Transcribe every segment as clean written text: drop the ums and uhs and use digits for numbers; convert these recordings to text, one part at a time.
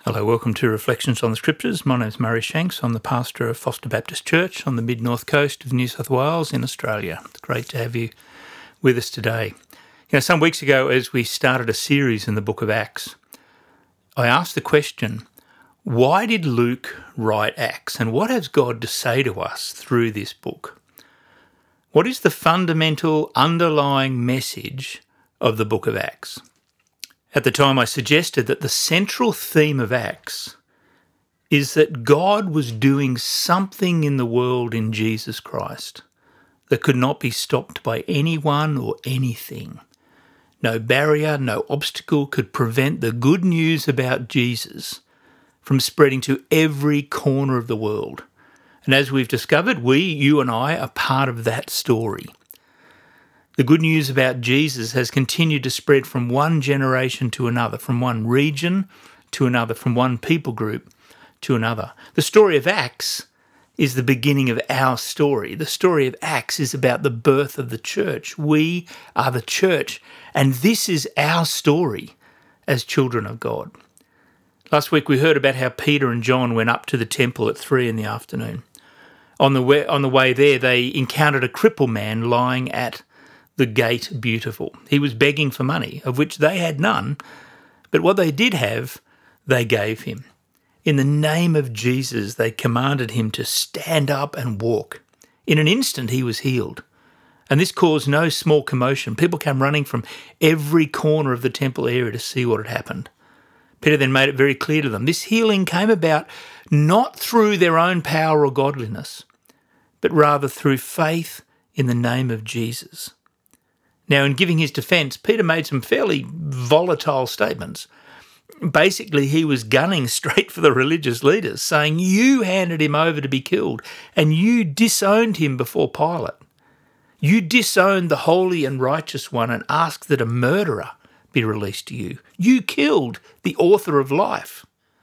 Hello, welcome to Reflections on the Scriptures. My name is Murray Shanks. I'm the pastor of Foster Baptist Church on the mid-north coast of New South Wales in Australia. It's great to have you with us today. Some weeks ago, as we started a series in the book of Acts, I asked the question, why did Luke write Acts, and what has God to say to us through this book? What is the fundamental underlying message of the book of Acts? At the time, I suggested that the central theme of Acts is that God was doing something in the world in Jesus Christ that could not be stopped by anyone or anything. No barrier, no obstacle could prevent the good news about Jesus from spreading to every corner of the world. And as we've discovered, you and I, are part of that story. The good news about Jesus has continued to spread from one generation to another, from one region to another, from one people group to another. The story of Acts is the beginning of our story. The story of Acts is about the birth of the church. We are the church, and this is our story as children of God. Last week we heard about how Peter and John went up to the temple at 3 p.m. On the way there, they encountered a crippled man lying at the gate beautiful. He was begging for money, of which they had none, but what they did have, they gave him. In the name of Jesus, they commanded him to stand up and walk. In an instant, he was healed. And this caused no small commotion. People came running from every corner of the temple area to see what had happened. Peter then made it very clear to them, this healing came about not through their own power or godliness, but rather through faith in the name of Jesus. Now, in giving his defence, Peter made some fairly volatile statements. Basically, he was gunning straight for the religious leaders, saying, you handed him over to be killed, and you disowned him before Pilate. You disowned the holy and righteous one and asked that a murderer be released to you. You killed the author of life.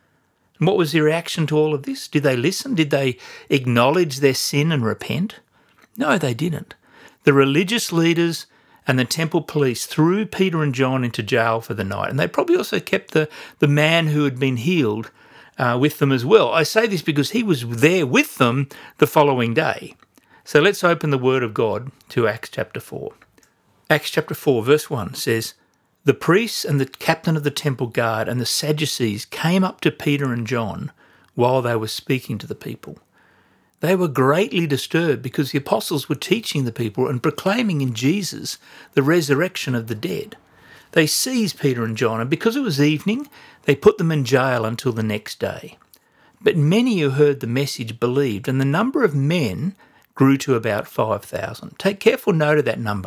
And what was the reaction to all of this? Did they listen? Did they acknowledge their sin and repent? No, they didn't. The religious leaders and the temple police threw Peter and John into jail for the night. And they probably also kept the man who had been healed with them as well. I say this because he was there with them the following day. So let's open the Word of God to Acts chapter 4. Acts chapter 4, verse 1 says, the priests and the captain of the temple guard and the Sadducees came up to Peter and John while they were speaking to the people. They were greatly disturbed because the apostles were teaching the people and proclaiming in Jesus the resurrection of the dead. They seized Peter and John, and because it was evening, they put them in jail until the next day. But many who heard the message believed, and the number of men grew to about 5,000. Take careful note of that number,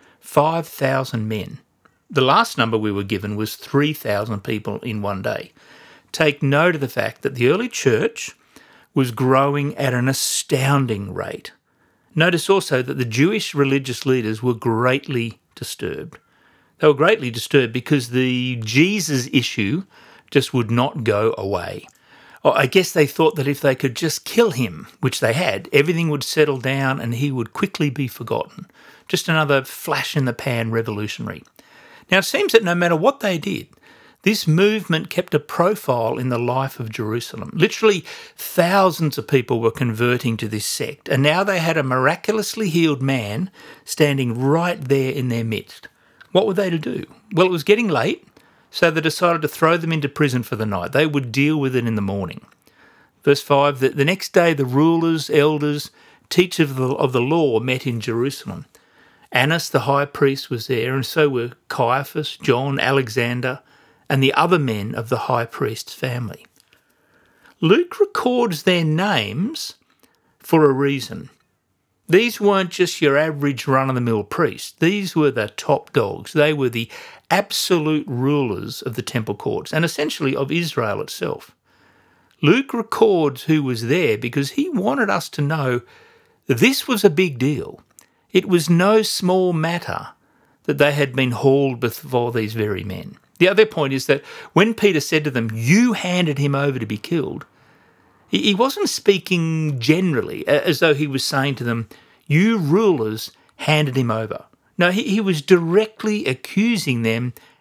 5,000 men. The last number we were given was 3,000 people in one day. Take note of the fact that the early church was growing at an astounding rate. Notice also that the Jewish religious leaders were greatly disturbed. They were greatly disturbed because the Jesus issue just would not go away. I guess they thought that if they could just kill him, which they had, everything would settle down and he would quickly be forgotten. Just another flash-in-the-pan revolutionary. Now, it seems that no matter what they did, this movement kept a profile in the life of Jerusalem. Literally, thousands of people were converting to this sect, and now they had a miraculously healed man standing right there in their midst. What were they to do? Well, it was getting late, so they decided to throw them into prison for the night. They would deal with it in the morning. Verse 5, the next day the rulers, elders, teachers of the law met in Jerusalem. Annas the high priest was there, and so were Caiaphas, John, Alexander, and the other men of the high priest's family. Luke records their names for a reason. These weren't just your average run-of-the-mill priests. These were the top dogs. They were the absolute rulers of the temple courts and essentially of Israel itself. Luke records who was there because he wanted us to know that this was a big deal. It was no small matter that they had been hauled before these very men. The other point is that when Peter said to them, you handed him over to be killed, he wasn't speaking generally as though he was saying to them, you rulers handed him over. No, he was directly accusing them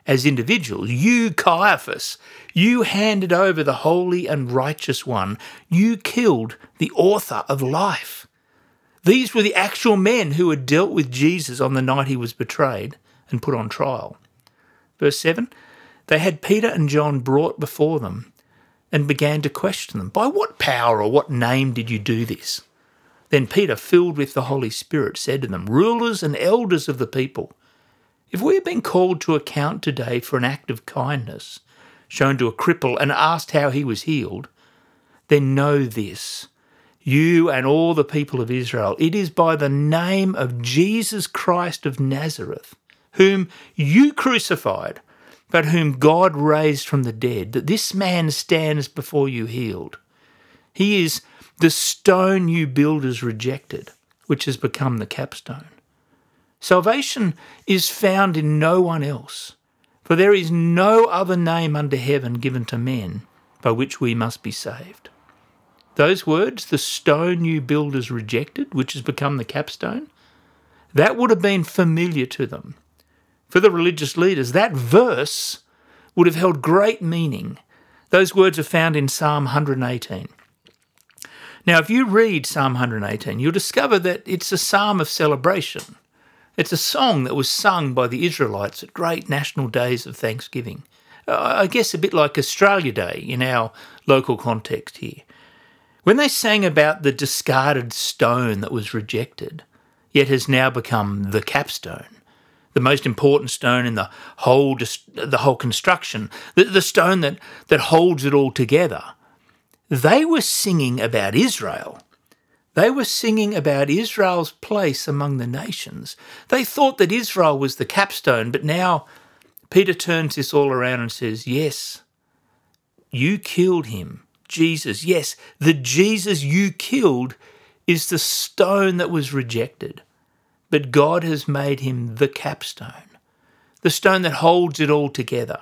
as individuals. You, Caiaphas, you handed over the holy and righteous one. You killed the author of life. These were the actual men who had dealt with Jesus on the night he was betrayed and put on trial. Verse 7, they had Peter and John brought before them and began to question them. By what power or what name did you do this? Then Peter, filled with the Holy Spirit, said to them, rulers and elders of the people, if we have been called to account today for an act of kindness shown to a cripple and asked how he was healed, then know this, you and all the people of Israel, it is by the name of Jesus Christ of Nazareth, whom you crucified, but whom God raised from the dead, that this man stands before you healed. He is the stone you builders rejected, which has become the capstone. Salvation is found in no one else, for there is no other name under heaven given to men by which we must be saved. Those words, the stone you builders rejected, which has become the capstone, that would have been familiar to them. For the religious leaders, that verse would have held great meaning. Those words are found in Psalm 118. Now, if you read Psalm 118, you'll discover that it's a psalm of celebration. It's a song that was sung by the Israelites at great national days of thanksgiving. I guess a bit like Australia Day in our local context here. When they sang about the discarded stone that was rejected, yet has now become the capstone, the most important stone in the whole construction, the stone that holds it all together, they were singing about Israel. They were singing about Israel's place among the nations. They thought that Israel was the capstone, but now Peter turns this all around and says, yes, you killed him, Jesus. Yes, the Jesus you killed is the stone that was rejected, but God has made him the capstone, the stone that holds it all together.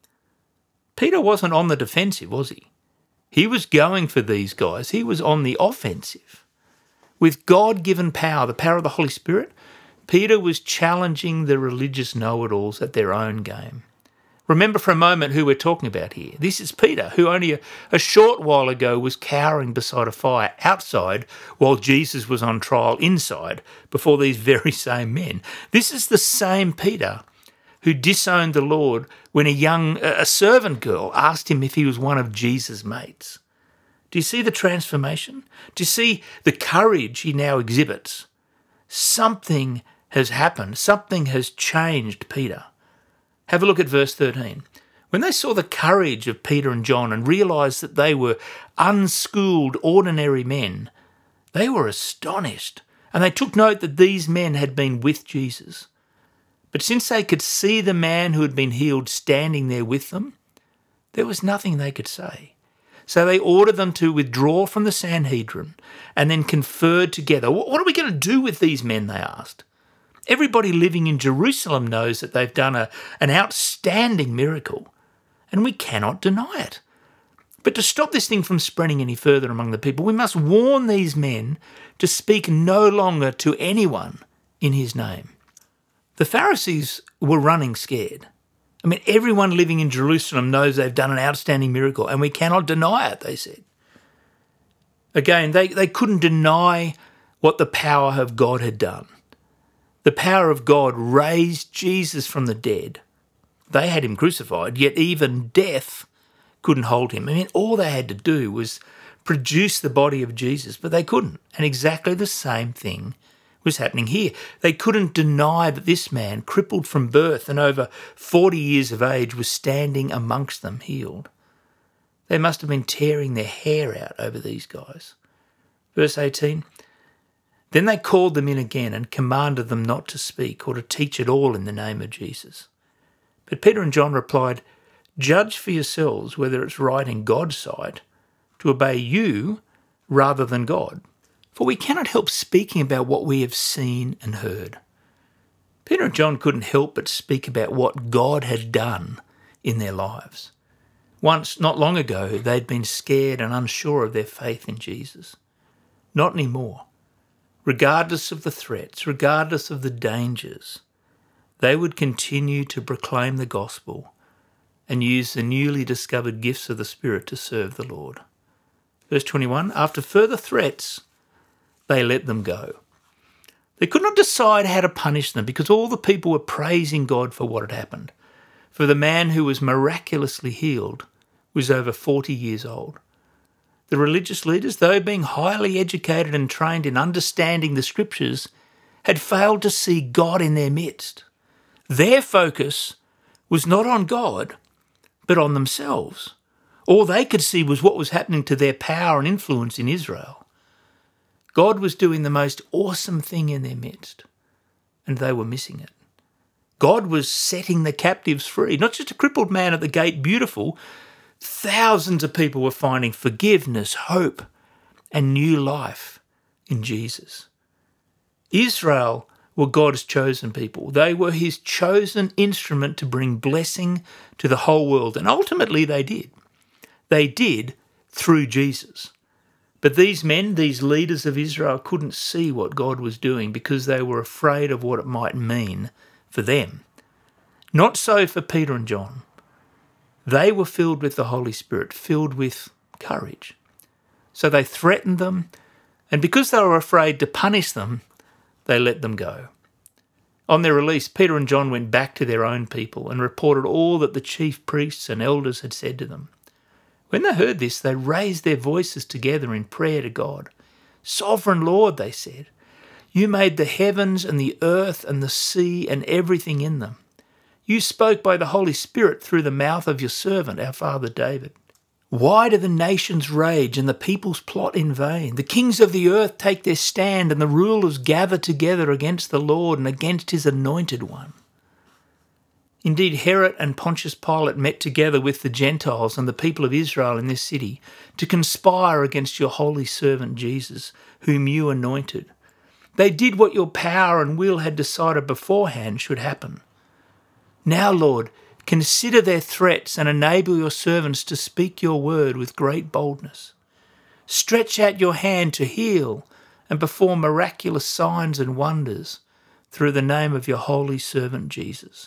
Peter wasn't on the defensive, was he? He was going for these guys. He was on the offensive. With God-given power, the power of the Holy Spirit, Peter was challenging the religious know-it-alls at their own game. Remember for a moment who we're talking about here. This is Peter, who only a short while ago was cowering beside a fire outside while Jesus was on trial inside before these very same men. This is the same Peter who disowned the Lord when a servant girl asked him if he was one of Jesus' mates. Do you see the transformation? Do you see the courage he now exhibits? Something has happened. Something has changed Peter. Have a look at verse 13. When they saw the courage of Peter and John and realised that they were unschooled, ordinary men, they were astonished, and they took note that these men had been with Jesus. But since they could see the man who had been healed standing there with them, there was nothing they could say. So they ordered them to withdraw from the Sanhedrin and then conferred together. What are we going to do with these men, they asked. Everybody living in Jerusalem knows that they've done an outstanding miracle, and we cannot deny it. But to stop this thing from spreading any further among the people, we must warn these men to speak no longer to anyone in his name. The Pharisees were running scared. I mean, everyone living in Jerusalem knows they've done an outstanding miracle, and we cannot deny it, they said. Again, they couldn't deny what the power of God had done. The power of God raised Jesus from the dead. They had him crucified, yet even death couldn't hold him. I mean, all they had to do was produce the body of Jesus, but they couldn't. And exactly the same thing was happening here. They couldn't deny that this man, crippled from birth and over 40 years of age, was standing amongst them healed. They must have been tearing their hair out over these guys. Verse 18, then they called them in again and commanded them not to speak or to teach at all in the name of Jesus. But Peter and John replied, judge for yourselves whether it's right in God's sight to obey you rather than God. For we cannot help speaking about what we have seen and heard. Peter and John couldn't help but speak about what God had done in their lives. Once, not long ago, they'd been scared and unsure of their faith in Jesus. Not anymore. Regardless of the threats, regardless of the dangers, they would continue to proclaim the gospel and use the newly discovered gifts of the Spirit to serve the Lord. Verse 21, after further threats, they let them go. They could not decide how to punish them because all the people were praising God for what had happened. For the man who was miraculously healed was over 40 years old. The religious leaders, though being highly educated and trained in understanding the Scriptures, had failed to see God in their midst. Their focus was not on God, but on themselves. All they could see was what was happening to their power and influence in Israel. God was doing the most awesome thing in their midst, and they were missing it. God was setting the captives free, not just a crippled man at the gate, beautiful. Thousands of people were finding forgiveness, hope, and new life in Jesus. Israel were God's chosen people. They were his chosen instrument to bring blessing to the whole world. And ultimately they did. They did through Jesus. But these men, these leaders of Israel, couldn't see what God was doing because they were afraid of what it might mean for them. Not so for Peter and John. They were filled with the Holy Spirit, filled with courage. So they threatened them, and because they were afraid to punish them, they let them go. On their release, Peter and John went back to their own people and reported all that the chief priests and elders had said to them. When they heard this, they raised their voices together in prayer to God. Sovereign Lord, they said, you made the heavens and the earth and the sea and everything in them. You spoke by the Holy Spirit through the mouth of your servant, our father David. Why do the nations rage and the peoples plot in vain? The kings of the earth take their stand and the rulers gather together against the Lord and against his anointed one. Indeed, Herod and Pontius Pilate met together with the Gentiles and the people of Israel in this city to conspire against your holy servant Jesus, whom you anointed. They did what your power and will had decided beforehand should happen. Now, Lord, consider their threats and enable your servants to speak your word with great boldness. Stretch out your hand to heal and perform miraculous signs and wonders through the name of your holy servant Jesus.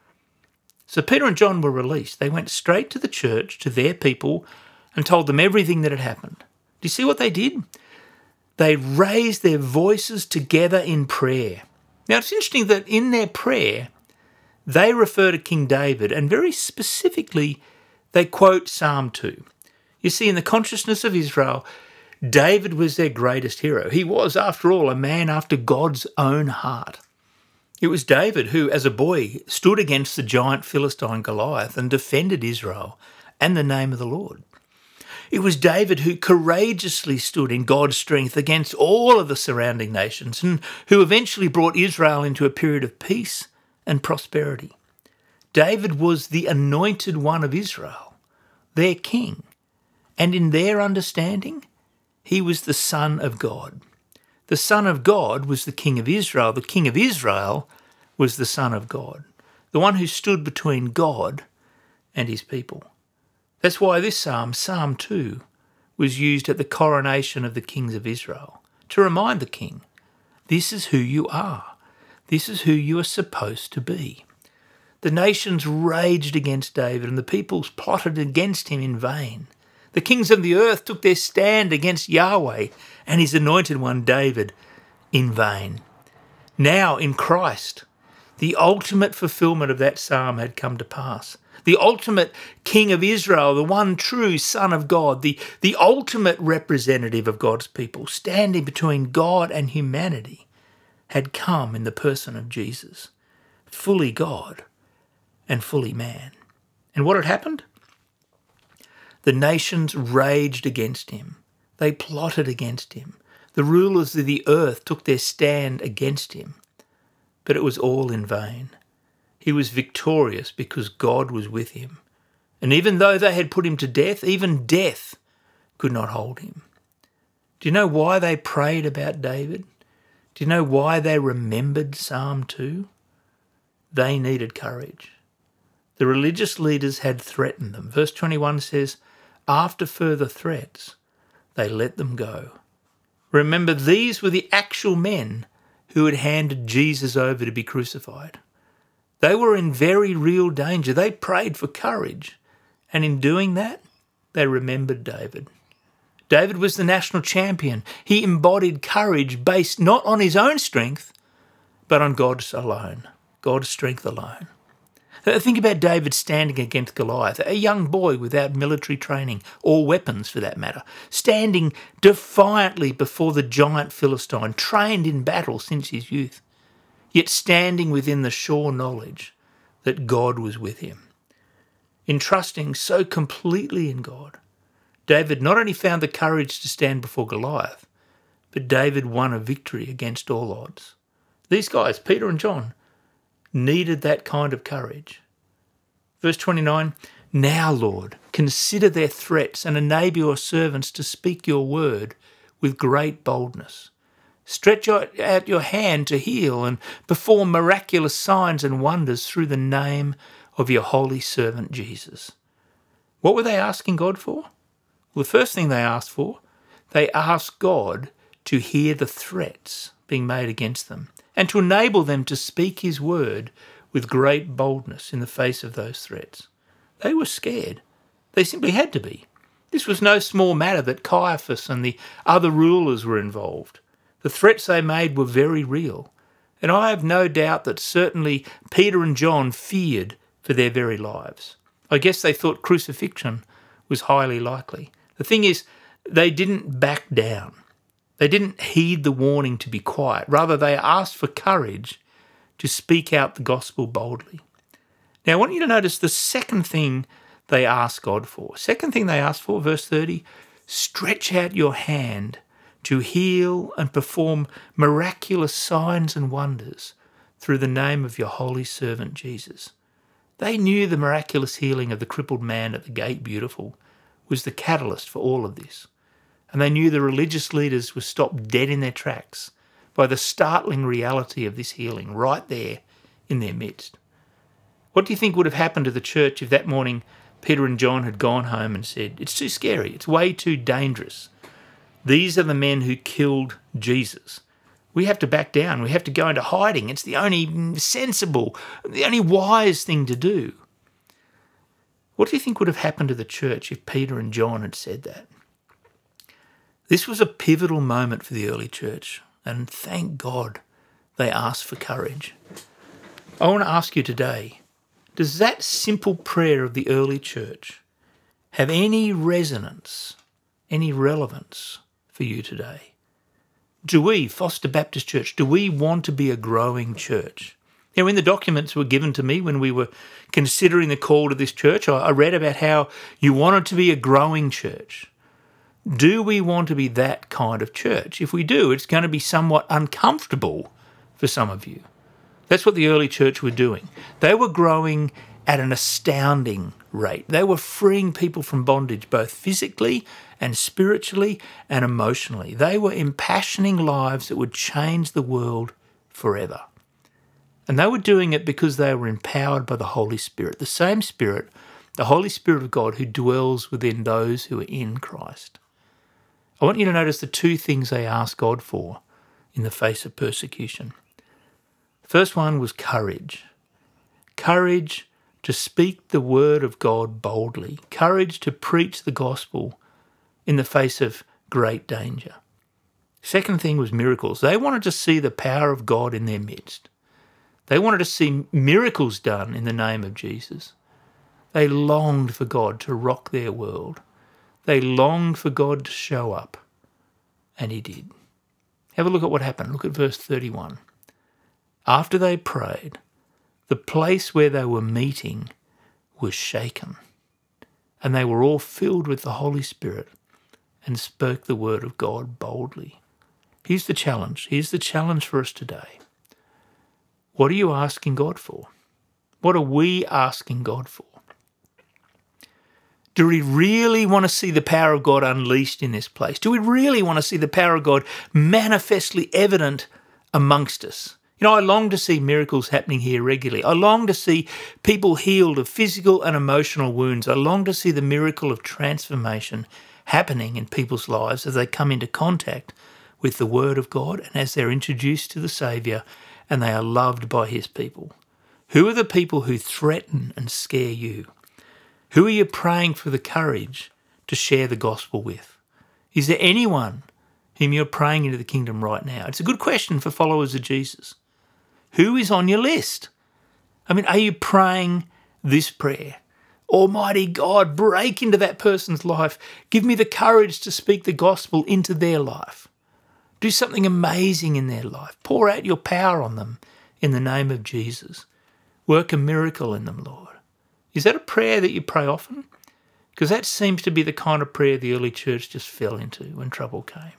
So Peter and John were released. They went straight to the church, to their people, and told them everything that had happened. Do you see what they did? They raised their voices together in prayer. Now, it's interesting that in their prayer, they refer to King David, and very specifically, they quote Psalm 2. You see, in the consciousness of Israel, David was their greatest hero. He was, after all, a man after God's own heart. It was David who, as a boy, stood against the giant Philistine Goliath and defended Israel and the name of the Lord. It was David who courageously stood in God's strength against all of the surrounding nations and who eventually brought Israel into a period of peace and prosperity. David was the anointed one of Israel, their king, and in their understanding, he was the Son of God. The Son of God was the King of Israel. The King of Israel was the Son of God, the one who stood between God and his people. That's why this psalm, Psalm 2, was used at the coronation of the kings of Israel, to remind the king, this is who you are. This is who you are supposed to be. The nations raged against David and the peoples plotted against him in vain. The kings of the earth took their stand against Yahweh and his anointed one David in vain. Now in Christ, the ultimate fulfillment of that psalm had come to pass. The ultimate King of Israel, the one true Son of God, the ultimate representative of God's people, standing between God and humanity, had come in the person of Jesus, fully God and fully man. And what had happened? The nations raged against him. They plotted against him. The rulers of the earth took their stand against him. But it was all in vain. He was victorious because God was with him. And even though they had put him to death, even death could not hold him. Do you know why they prayed about David? Do you know why they remembered Psalm 2? They needed courage. The religious leaders had threatened them. Verse 21 says, after further threats, they let them go. Remember, these were the actual men who had handed Jesus over to be crucified. They were in very real danger. They prayed for courage. And in doing that, they remembered David. David was the national champion. He embodied courage based not on his own strength, but on God's alone, God's strength alone. Think about David standing against Goliath, a young boy without military training, or weapons for that matter, standing defiantly before the giant Philistine, trained in battle since his youth, yet standing within the sure knowledge that God was with him. In trusting so completely in God, David not only found the courage to stand before Goliath, but David won a victory against all odds. These guys, Peter and John, needed that kind of courage. Verse 29, "Now, Lord, consider their threats and enable your servants to speak your word with great boldness. Stretch out your hand to heal and perform miraculous signs and wonders through the name of your holy servant Jesus." What were they asking God for? Well, the first thing they asked for, they asked God to hear the threats being made against them and to enable them to speak his word with great boldness in the face of those threats. They were scared. They simply had to be. This was no small matter that Caiaphas and the other rulers were involved. The threats they made were very real, and I have no doubt that certainly Peter and John feared for their very lives. I guess they thought crucifixion was highly likely. The thing is, they didn't back down. They didn't heed the warning to be quiet. Rather, they asked for courage to speak out the gospel boldly. Now, I want you to notice the second thing they asked God for. Second thing they asked for, verse 30, "Stretch out your hand to heal and perform miraculous signs and wonders through the name of your holy servant Jesus." They knew the miraculous healing of the crippled man at the gate beautiful was the catalyst for all of this. And they knew the religious leaders were stopped dead in their tracks by the startling reality of this healing right there in their midst. What do you think would have happened to the church if that morning Peter and John had gone home and said, "It's too scary, it's way too dangerous. These are the men who killed Jesus. We have to back down, we have to go into hiding. It's the only sensible, the only wise thing to do." What do you think would have happened to the church if Peter and John had said that? This was a pivotal moment for the early church, and thank God they asked for courage. I want to ask you today, does that simple prayer of the early church have any resonance, any relevance for you today? Do we, Foster Baptist Church, do we want to be a growing church? Now, in the documents were given to me when we were considering the call to this church, I read about how you wanted to be a growing church. Do we want to be that kind of church? If we do, it's going to be somewhat uncomfortable for some of you. That's what the early church were doing. They were growing at an astounding rate. They were freeing people from bondage, both physically and spiritually and emotionally. They were impassioning lives that would change the world forever. And they were doing it because they were empowered by the Holy Spirit, the same Spirit, the Holy Spirit of God who dwells within those who are in Christ. I want you to notice the two things they asked God for in the face of persecution. The first one was courage. Courage to speak the word of God boldly. Courage to preach the gospel in the face of great danger. Second thing was miracles. They wanted to see the power of God in their midst. They wanted to see miracles done in the name of Jesus. They longed for God to rock their world. They longed for God to show up, and he did. Have a look at what happened. Look at verse 31. After they prayed, the place where they were meeting was shaken, and they were all filled with the Holy Spirit and spoke the word of God boldly. Here's the challenge. Here's the challenge for us today. What are you asking God for? What are we asking God for? Do we really want to see the power of God unleashed in this place? Do we really want to see the power of God manifestly evident amongst us? You know, I long to see miracles happening here regularly. I long to see people healed of physical and emotional wounds. I long to see the miracle of transformation happening in people's lives as they come into contact with the Word of God and as they're introduced to the Saviour and they are loved by His people. Who are the people who threaten and scare you? Who are you praying for the courage to share the gospel with? Is there anyone whom you're praying into the kingdom right now? It's a good question for followers of Jesus. Who is on your list? I mean, are you praying this prayer? Almighty God, break into that person's life. Give me the courage to speak the gospel into their life. Do something amazing in their life. Pour out your power on them in the name of Jesus. Work a miracle in them, Lord. Is that a prayer that you pray often? Because that seems to be the kind of prayer the early church just fell into when trouble came.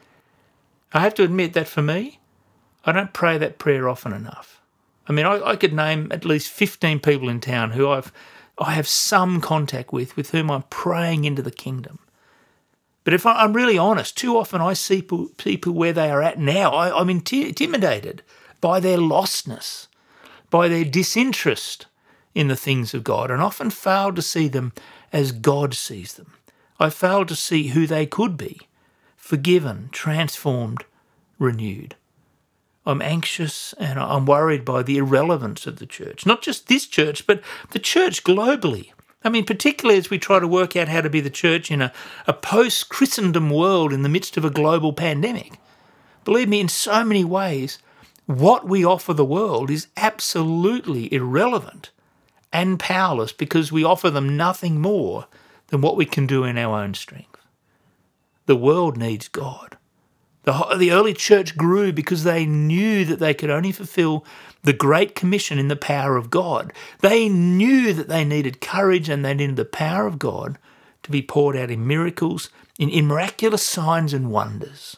I have to admit that for me, I don't pray that prayer often enough. I mean, I could name at least 15 people in town who I have some contact with whom I'm praying into the kingdom. But if I'm really honest, too often I see people where they are at now. I'm intimidated by their lostness, by their disinterest in the things of God, and often fail to see them as God sees them. I fail to see who they could be, forgiven, transformed, renewed. I'm anxious and I'm worried by the irrelevance of the church. Not just this church, but the church globally. I mean, particularly as we try to work out how to be the church in a post-Christendom world in the midst of a global pandemic. Believe me, in so many ways, what we offer the world is absolutely irrelevant and powerless because we offer them nothing more than what we can do in our own strength. The world needs God. The early church grew because they knew that they could only fulfill the Great Commission in the power of God. They knew that they needed courage and they needed the power of God to be poured out in miracles, in miraculous signs and wonders.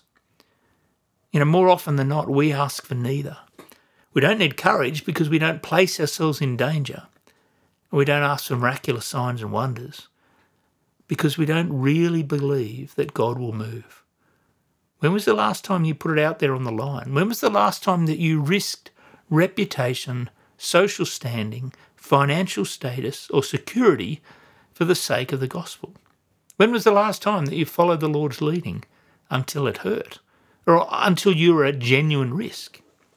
More often than not, we ask for neither. We don't need courage because we don't place ourselves in danger. We don't ask for miraculous signs and wonders because we don't really believe that God will move. When was the last time you put it out there on the line? When was the last time that you risked reputation, social standing, financial status, or security for the sake of the gospel? When was the last time that you followed the Lord's leading until it hurt, or until you were at genuine risk?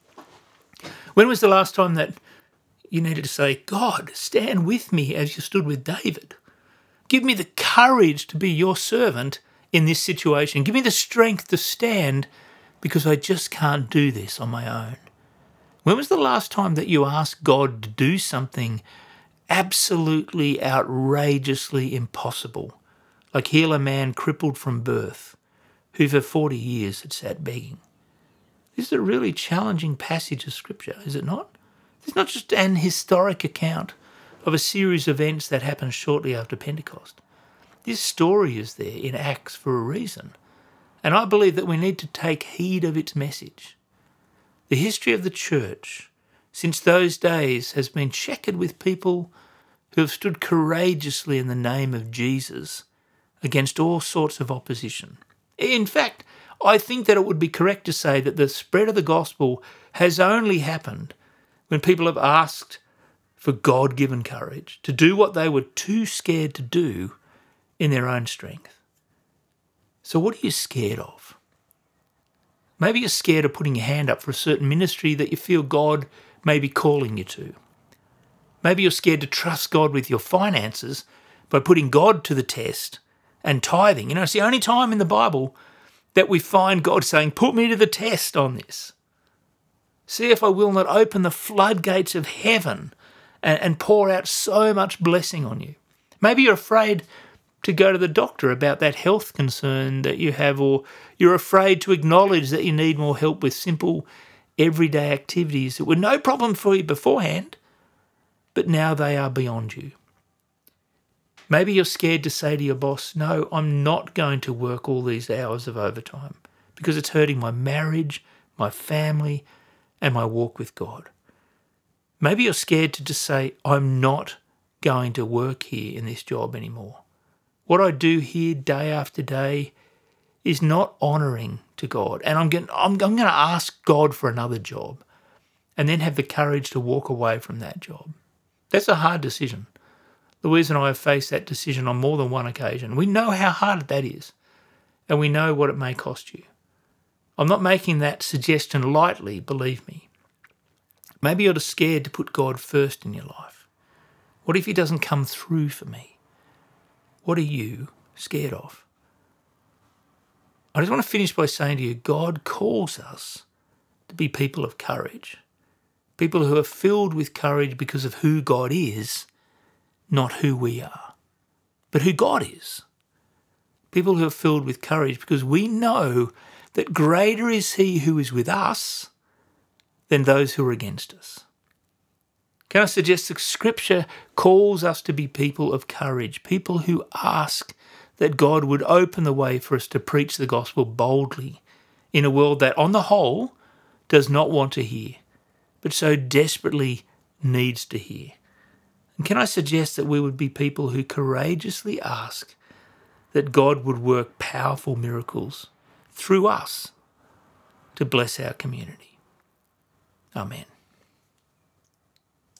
When was the last time that you needed to say, God, stand with me as you stood with David? Give me the courage to be your servant in this situation. Give me the strength to stand because I just can't do this on my own. When was the last time that you asked God to do something absolutely outrageously impossible, like heal a man crippled from birth who for 40 years had sat begging? This is a really challenging passage of Scripture, is it not? It's not just an historic account of a series of events that happened shortly after Pentecost. This story is there in Acts for a reason, and I believe that we need to take heed of its message. The history of the church since those days has been checkered with people who have stood courageously in the name of Jesus against all sorts of opposition. In fact, I think that it would be correct to say that the spread of the gospel has only happened when people have asked for God-given courage to do what they were too scared to do in their own strength. So what are you scared of? Maybe you're scared of putting your hand up for a certain ministry that you feel God may be calling you to. Maybe you're scared to trust God with your finances by putting God to the test and tithing. It's the only time in the Bible that we find God saying, put me to the test on this. See if I will not open the floodgates of heaven and pour out so much blessing on you. Maybe you're afraid to go to the doctor about that health concern that you have, or you're afraid to acknowledge that you need more help with simple everyday activities that were no problem for you beforehand, but now they are beyond you. Maybe you're scared to say to your boss, no, I'm not going to work all these hours of overtime because it's hurting my marriage, my family, and my walk with God. Maybe you're scared to just say, I'm not going to work here in this job anymore. What I do here day after day is not honouring to God, and I'm going to ask God for another job and then have the courage to walk away from that job. That's a hard decision. Louise and I have faced that decision on more than one occasion. We know how hard that is, and we know what it may cost you. I'm not making that suggestion lightly, believe me. Maybe you're just scared to put God first in your life. What if he doesn't come through for me? What are you scared of? I just want to finish by saying to you, God calls us to be people of courage, people who are filled with courage because of who God is, not who we are, but who God is. People who are filled with courage because we know that greater is he who is with us than those who are against us. Can I suggest that Scripture calls us to be people of courage, people who ask that God would open the way for us to preach the gospel boldly in a world that, on the whole, does not want to hear, but so desperately needs to hear. And can I suggest that we would be people who courageously ask that God would work powerful miracles through us to bless our community? Amen.